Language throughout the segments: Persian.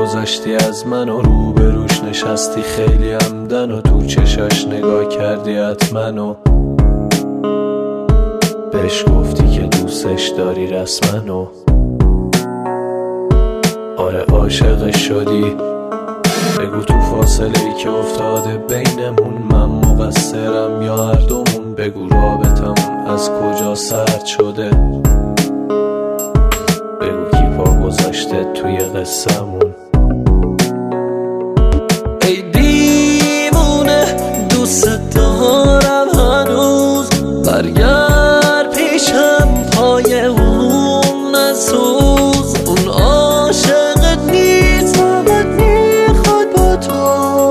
گذاشتی از من و روبروش نشستی خیلی عمدن و تو چشاش نگاه کردی حتما و بهش گفتی که دوستش داری رسما و آره عاشقش شدی. بگو تو فاصله ای که افتاده بینمون من مقصرم یا هر دومون، بگو رابطمون از کجا سرد شده، بگو کی پا گذاشته توی قصه‌مون. ای دیوونه دوست دارم هنوز، برگرد پیشم پای اون نسوز، اون عاشقت نیست فقط میخواد با تو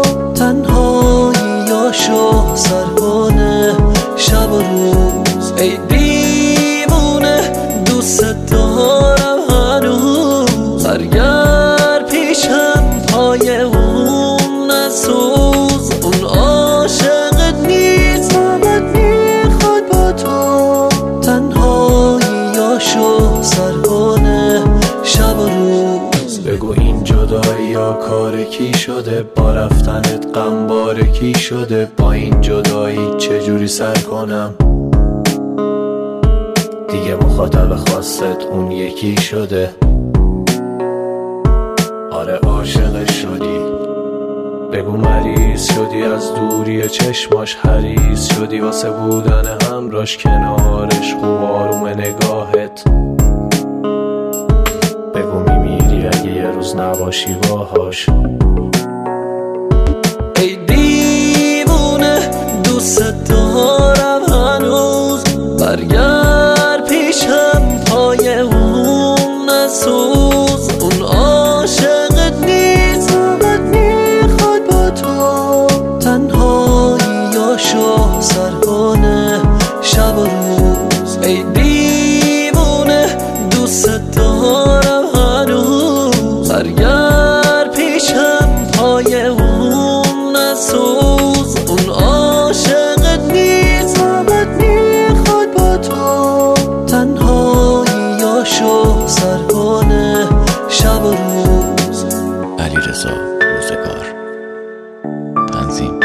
تنهاییاشو سر کنه شب و روز. ای دیوونه دوست دارم هنوز، برگرد پیشم پای اون نسوز، اون عاشقت نیست فقط میخواد با تو تنهاییاشو سر کنه شب و روز. بگو این جدایی یا کار کی شده، با رفتنت غم بار کی شده، با این جدایی چجوری سر کنم، دیگه مخاطب خاصت اون یکی شده. آره عاشقش شدی، بگو مریض شدی از دوری چشماش، حریص شدی واسه بودن همراش کنارش، خوب آروم نگاهت، بگو میمیری اگه یه روز نباشی باهاش. ای دیوونه دوست دارم هنوز، برگرد پیشم پای اون نسوز، اون عاشقت نیست فقط میخواد با تو تنهاییاشو سر کنه شب و روز. ای دیوونه دوست دارم هنوز، برگرد پیشم پای اون نسوز، اون عاشقت نیست فقط میخواد با تو تنهاییاشو سر کنه شب و روز. علیرضا روزگار، تنظیم